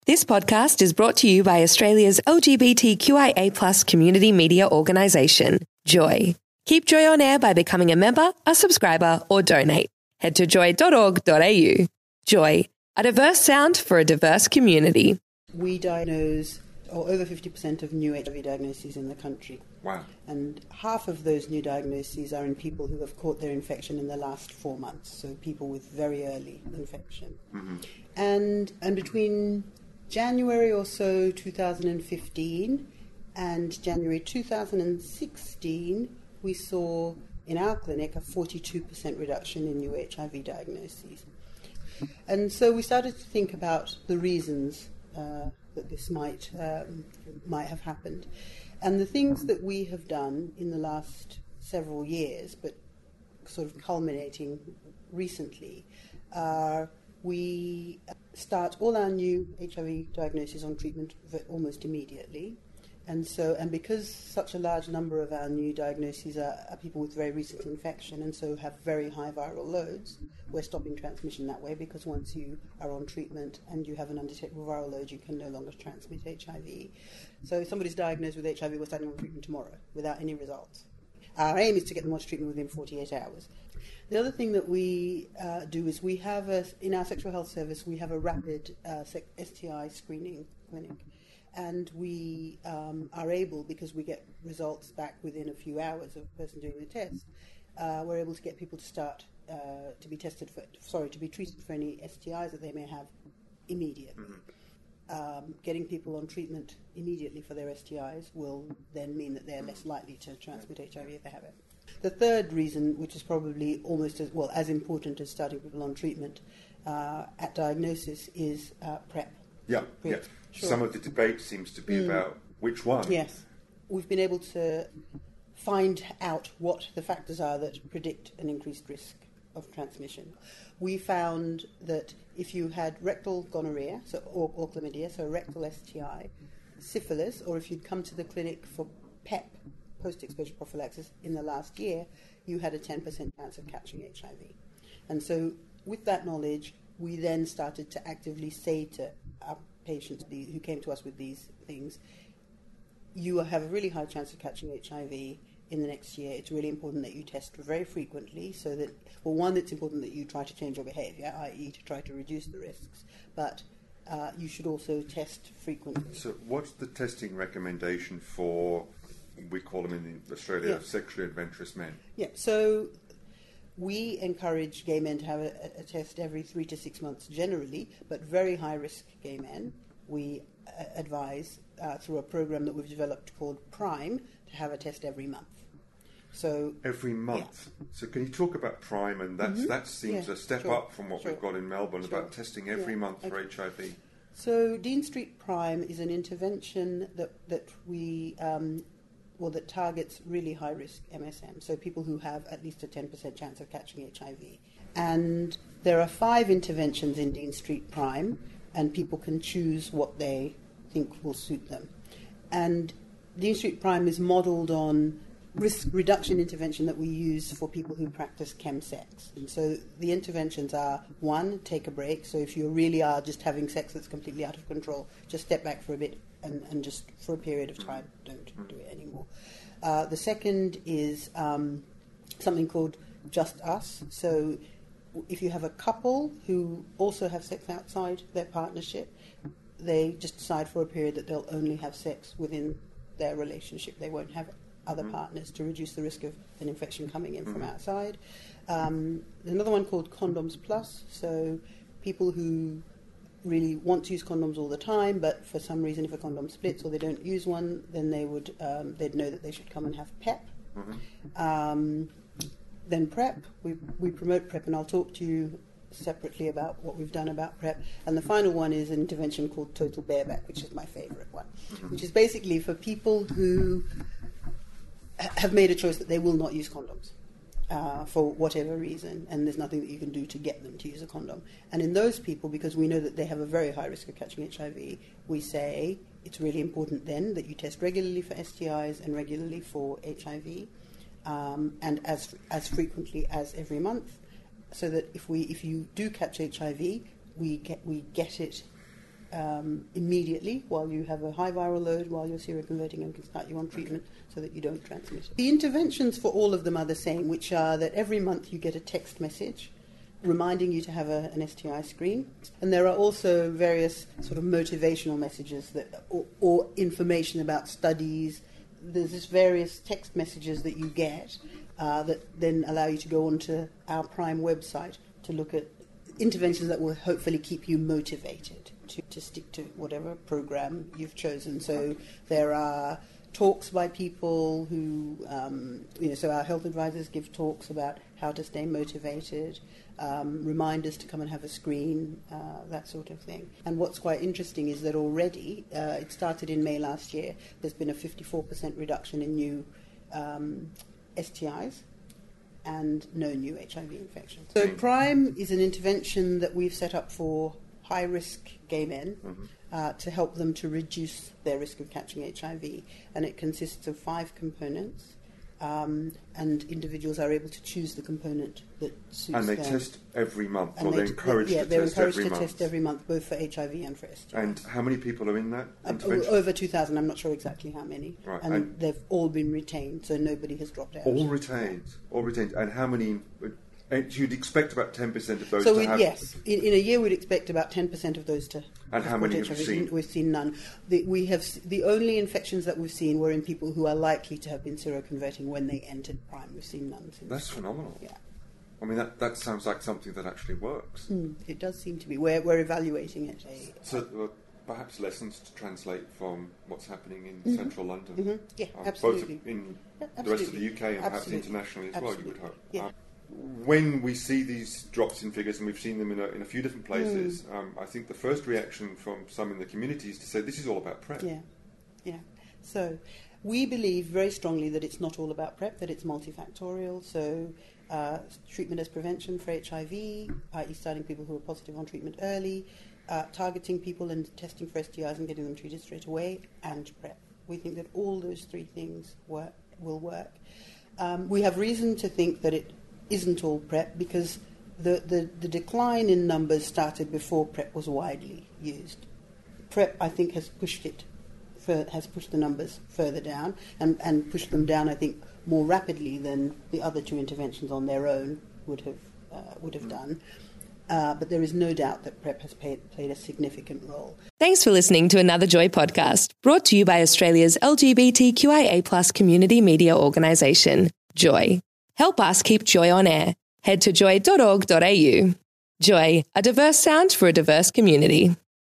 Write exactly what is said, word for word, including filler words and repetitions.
This podcast is brought to you by Australia's L G B T Q I A plus community media organisation, Joy. Keep Joy on air by becoming a member, a subscriber or donate. Head to joy dot org dot a u. Joy, a diverse sound for a diverse community. We diagnose or over fifty percent of new H I V diagnoses in the country. Wow. And half of those new diagnoses are in people who have caught their infection in the last four months, so people with very early infection. Mm-hmm. And and between January or so two thousand fifteen and January two thousand sixteen, we saw in our clinic a forty-two percent reduction in new H I V diagnoses. And so we started to think about the reasons uh, that this might um, might have happened. And the things that we have done in the last several years, but sort of culminating recently, are we start all our new H I V diagnoses on treatment almost immediately. And so, and because such a large number of our new diagnoses are, are people with very recent infection and so have very high viral loads, we're stopping transmission that way, because once you are on treatment and you have an undetectable viral load, you can no longer transmit H I V. So if somebody's diagnosed with H I V, we're starting on treatment tomorrow without any results. Our aim is to get them on treatment within forty-eight hours. The other thing that we uh, do is we have, a, in our sexual health service, we have a rapid uh, S T I screening clinic. And we um, are able, because we get results back within a few hours of a person doing the test, uh, we're able to get people to start uh, to be tested for, sorry, to be treated for any S T Is that they may have immediately. Mm-hmm. Um, getting people on treatment immediately for their S T Is will then mean that they're less likely to transmit H I V if they have it. The third reason, which is probably almost as well as important as starting people on treatment uh, at diagnosis, is uh, PrEP. Yeah, yeah. Sure. Some of the debate seems to be mm. about which one. Yes. We've been able to find out what the factors are that predict an increased risk of transmission. We found that if you had rectal gonorrhea, so or, or chlamydia, so rectal S T I, syphilis, or if you'd come to the clinic for PEP, post-exposure prophylaxis, in the last year, you had a ten percent chance of catching H I V. And so with that knowledge, we then started to actively say to our patients who came to us with these things, you have a really high chance of catching H I V in the next year. It's really important that you test very frequently, so that, well, one, it's important that you try to change your behaviour, that is to try to reduce the risks, but uh, you should also test frequently. So what's the testing recommendation for, we call them in Australia, yeah. sexually adventurous men? Yeah, so we encourage gay men to have a, a test every three to six months generally, but very high-risk gay men, we uh, advise uh, through a program that we've developed called Prime to have a test every month. So every month. Yeah. So can you talk about Prime? And that's, mm-hmm. that seems yeah, a step sure, up from what sure, we've got in Melbourne sure. about testing every yeah, month for okay. H I V. So Dean Street Prime is an intervention that that we um, well, that targets really high-risk M S M, so people who have at least a ten percent chance of catching H I V. And there are five interventions in Dean Street Prime, and people can choose what they think will suit them. And Dean Street Prime is modelled on risk reduction intervention that we use for people who practice chemsex. And so the interventions are, one, take a break. So if you really are just having sex that's completely out of control, just step back for a bit and, and just for a period of time, don't do it anymore. Uh, the second is um, something called Just Us. So if you have a couple who also have sex outside their partnership, they just decide for a period that they'll only have sex within their relationship. They won't have other mm. partners to reduce the risk of an infection coming in mm. from outside. Um, there's another one called Condoms Plus. So people who really want to use condoms all the time, but for some reason if a condom splits or they don't use one, then they would um, they'd know that they should come and have PEP. Mm-hmm. Um, then PrEP. We, we promote PrEP, and I'll talk to you separately about what we've done about PrEP. And the final one is an intervention called Total Bareback, which is my favourite one, mm-hmm. which is basically for people who have made a choice that they will not use condoms uh, for whatever reason, and there's nothing that you can do to get them to use a condom. And in those people, because we know that they have a very high risk of catching H I V, we say it's really important then that you test regularly for S T Is and regularly for H I V, um, and as as frequently as every month, so that if we if you do catch H I V, we get we get it um, immediately while you have a high viral load, while you're seroconverting, and can start you on treatment so that you don't transmit it. The interventions for all of them are the same, which are that every month you get a text message reminding you to have a, an S T I screen. And there are also various sort of motivational messages that, or, or information about studies. There's just various text messages that you get uh, that then allow you to go onto our Prime website to look at interventions that will hopefully keep you motivated to, to stick to whatever program you've chosen. So there are talks by people who, um, you know, so our health advisors give talks about how to stay motivated, um, reminders to come and have a screen, uh, that sort of thing. And what's quite interesting is that already, uh, it started in May last year, there's been a fifty-four percent reduction in new um, S T Is and no new H I V infections. So Prime is an intervention that we've set up for high-risk gay men mm-hmm. uh, to help them to reduce their risk of catching H I V. And it consists of five components, um, and individuals are able to choose the component that suits them. And they them. test every month, and or they're t- encouraged yeah, to they're test encouraged every to month? test every month, both for H I V and for S T I. And how many people are in that intervention? Uh, over two thousand, I'm not sure exactly how many. Right. And, and they've all been retained, so nobody has dropped out. All retained, all retained. And how many... And you'd expect about ten percent of those so to we, have... yes, in, in a year we'd expect about ten percent of those to... And how many have you seen? We've seen none. The, we have the only infections that we've seen were in people who are likely to have been seroconverting when they entered Prime. We've seen none since. That's phenomenal. Yeah. I mean, that, that sounds like something that actually works. Mm, it does seem to be. We're, we're evaluating it. So uh, perhaps lessons to translate from what's happening in mm-hmm. central London. Mm-hmm. Yeah, um, absolutely. Both in yeah, absolutely. the rest of the U K and absolutely. perhaps internationally as absolutely. well, you would hope. Yeah. Um, when we see these drops in figures, and we've seen them in a, in a few different places, mm. um, I think the first reaction from some in the community is to say, this is all about PrEP. Yeah, yeah. So we believe very strongly that it's not all about PrEP, that it's multifactorial. So uh, treatment as prevention for H I V, that is starting people who are positive on treatment early, uh, targeting people and testing for S T Is and getting them treated straight away, and PrEP. We think that all those three things work, will work. Um, we have reason to think that it isn't all PrEP because the, the, the decline in numbers started before PrEP was widely used. PrEP, I think, has pushed it, for, has pushed the numbers further down and, and pushed them down, I think, more rapidly than the other two interventions on their own would have uh, would have done. Uh, but there is no doubt that PrEP has played, played a significant role. Thanks for listening to another Joy podcast, brought to you by Australia's L G B T Q I A plus community media organisation, Joy. Help us keep Joy on air. Head to joy dot org dot a u. Joy, a diverse sound for a diverse community.